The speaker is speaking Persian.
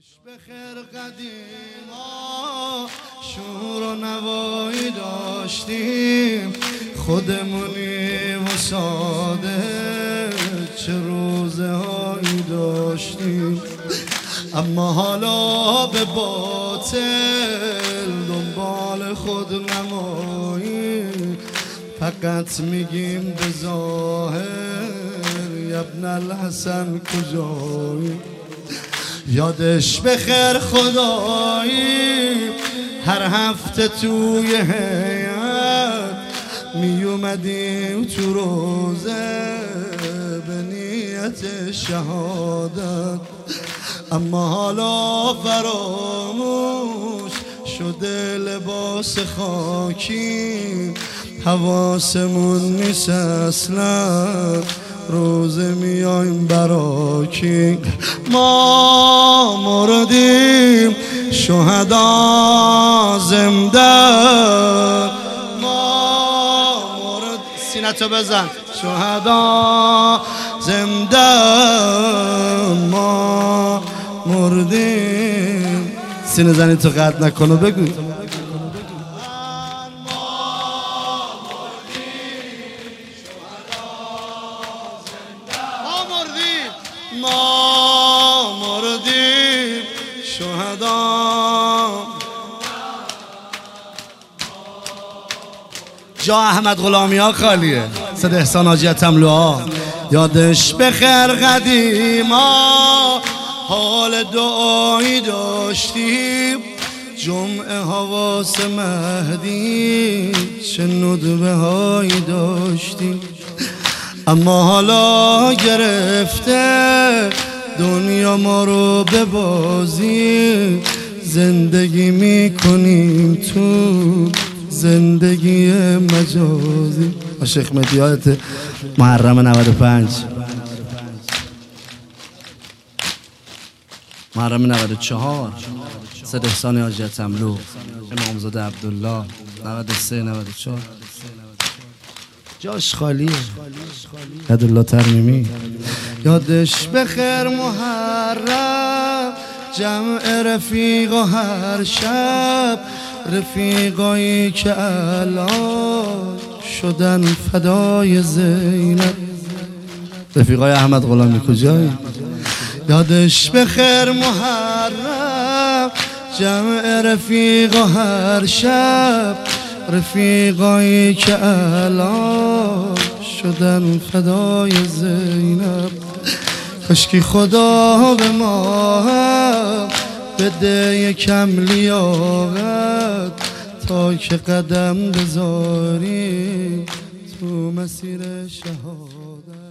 بخیر قدیما شور و نوایی داشتیم، خودمونی و ساده چه روزه هایی داشتیم، اما حالا به باطل دنبال خود نمایی، فقط میگیم به ظاهر ابن الحسن کجایی. یادش بخیر خدایی هر هفته توی هیئت می اومدیم تو روزه به نیت شهادت، اما حالا فراموش شده لباس خاکی، حواسمون نیست اصلا روزه میایم براکی. ما مردیم شهدا زنده، ما مرد سینتو بزن شهدا زنده، ما مردیم سینه زنی تو قطع نکنو بگو. ما مردیم شهدا. جا احمد غلامی ها خالیه، صد احسان حاجی تملوها. یادش بخیر قدیما حال دعایی داشتیم، جمعه حواس مهدی چه ندبه هایی داشتیم، اما حالا گرفته دنیا ما رو به بازی، زندگی میکنیم تو زندگی مجازی. شیخ مدیات محرم 95 محرم 94 صد احسان حاجی تملو امامزاده عبدالله 93 94 جاش خالیه. یادالله ترمیمی. یادش بخیر محرم جمع رفیقا هر شب، رفیقایی که الان شدن فدای زینب. رفیقای احمد غلامی کجایی؟ یادش بخیر محرم جمع رفیقا هر شب، رفیقایی که الان شدن فدای زینب. کاشکی خدا به ما هم بده یکم لیاقت تا که قدم بذاری تو مسیر شهادت.